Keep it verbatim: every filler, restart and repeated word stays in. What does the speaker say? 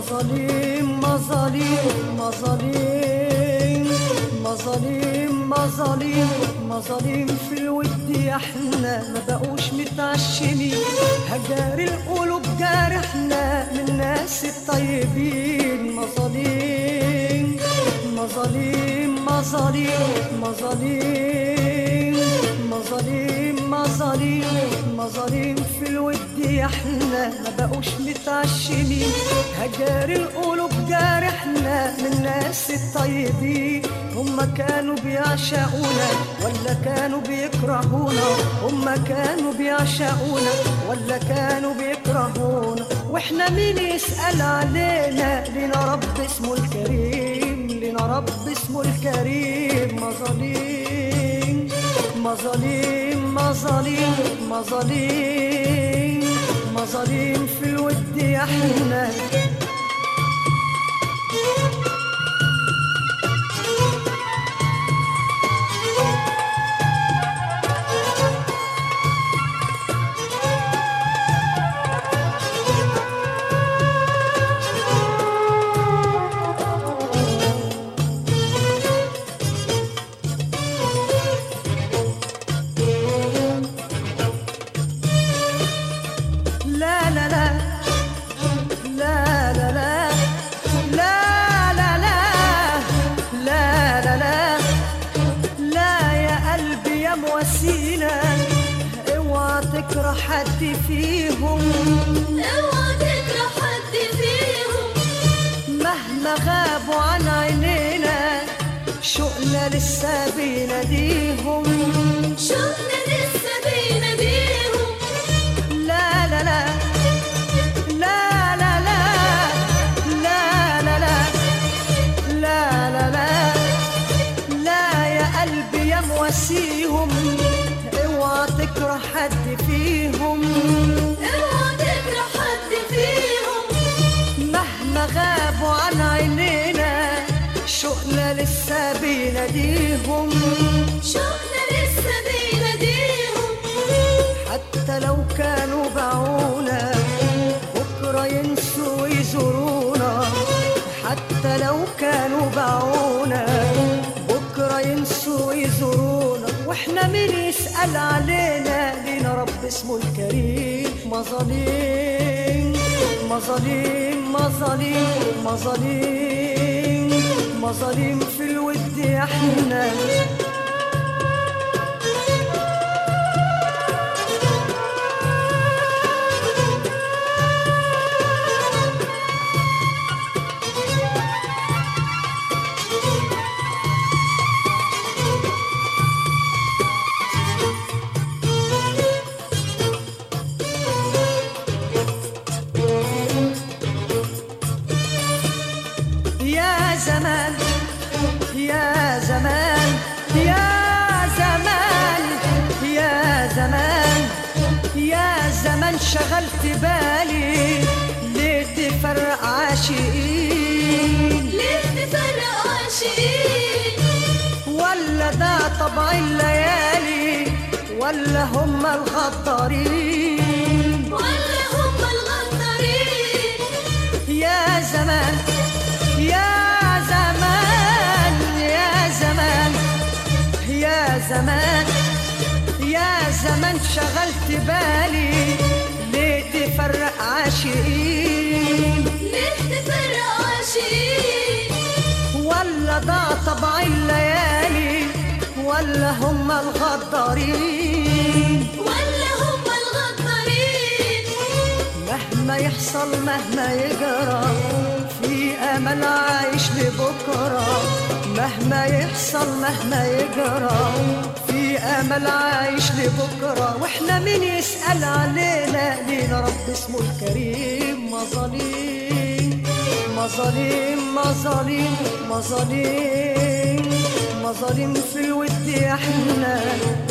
مظالم مظالم مظالم مظالم مظالم مظالم في الود يا احنا ما بقوش متعشمين، هجار القلوب جارحنا من الناس الطيبين. مظالم مظالم مظالم مظالم مظالم مظالم مظالم في الود يا احنا ما بقوش متعشمين، هجار القلوب جارحنا من الناس الطيبين. هما كانوا بيعشقونا ولا كانوا بيكرهونا؟ هما كانوا بيعشقونا ولا كانوا بيكرهونا؟ واحنا مين يسأل علينا؟ لنا رب اسمه الكريم، لنا رب اسمه الكريم. مظالم مظالم مظالم مظالم مظالم في الود يا احنا. اوعى تكره حد فيهم، اوعى تكره حد فيهم، مهما غابوا عن عينينا شوقنا لسه بيناديهم، شوقنا لسه بيناديهم. لا لا لا لا لا لا لا لا لا لا لا لا يا قلبي يا مواسيهم، اوعى تكره حد فيهم، اوعى تكره حد فيهم، مهما غابوا عن عينينا شوقنا لسه بيناديهم، شوقنا لسه بيناديهم. حتى لو كانوا باعونا بكره ينسوا ويزورونا، حتى لو كانوا باعونا بكره ينسوا ويزورونا. واحنا مين يسأل علينا؟ لينا رب اسمه الكريم. مظالم مظالم مظالم مظالم مظالم في الود يا احنا. يا زمان يا زمان يا زمان يا زمان يا زمان شغلت بالي ليه تفرق عاشقين؟ ليه تفرق عاشقين؟ ولا ده طبع الليالي ولا هم الغدارين؟ ولا هم الغدارين؟ يا زمان يا زمان يا زمان يا زمان يا زمان شغلت بالي ليه تفرق عاشقين؟ ليه تفرق عاشقين؟ ولا ده طبع الليالي ولا هم الغدارين؟ ولا هم الغدارين؟ مهما يحصل مهما يجرى في أمل عايش لبكرة، مهما يحصل مهما يجرى في أمل عايش لبكرة. واحنا مين يسأل علينا؟ لينا رب اسمه الكريم. مظالم مظالم مظالم مظالم مظالم في الود يا احنا.